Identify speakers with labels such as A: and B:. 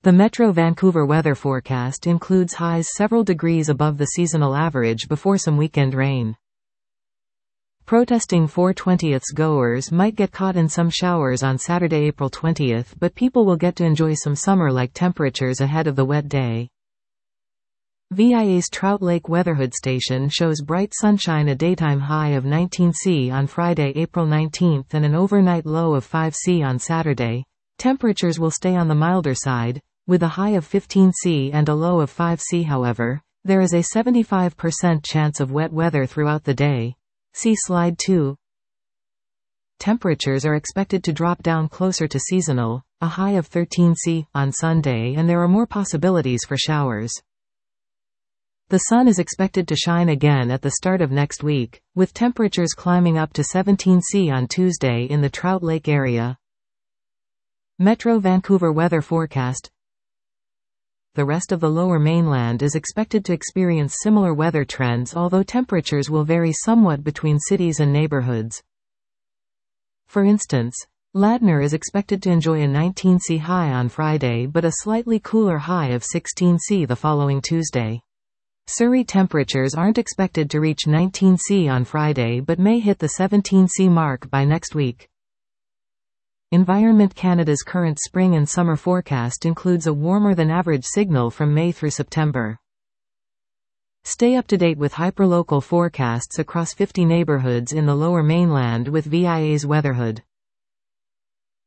A: The Metro Vancouver weather forecast includes highs several degrees above the seasonal average before some weekend rain. Protesting 4/20th goers might get caught in some showers on Saturday, April 20th, but people will get to enjoy some summer-like temperatures ahead of the wet day. VIA's Trout Lake Weatherhood station shows bright sunshine, a daytime high of 19°C on Friday, April 19th, and an overnight low of 5°C on Saturday. Temperatures will stay on the milder side, with a high of 15°C and a low of 5°C. However, there is a 75% chance of wet weather throughout the day. See Slide 2. Temperatures are expected to drop down closer to seasonal, a high of 13°C, on Sunday, and there are more possibilities for showers. The sun is expected to shine again at the start of next week, with temperatures climbing up to 17°C on Tuesday in the Trout Lake area. Metro Vancouver weather forecast. The rest of the Lower Mainland is expected to experience similar weather trends, although temperatures will vary somewhat between cities and neighborhoods. For instance, Ladner is expected to enjoy a 19°C high on Friday but a slightly cooler high of 16°C the following Tuesday. Surrey temperatures aren't expected to reach 19°C on Friday but may hit the 17°C mark by next week. Environment Canada's current spring and summer forecast includes a warmer than average signal from May through September. Stay up to date with hyperlocal forecasts across 50 neighborhoods in the Lower Mainland with VIA's Weatherhood.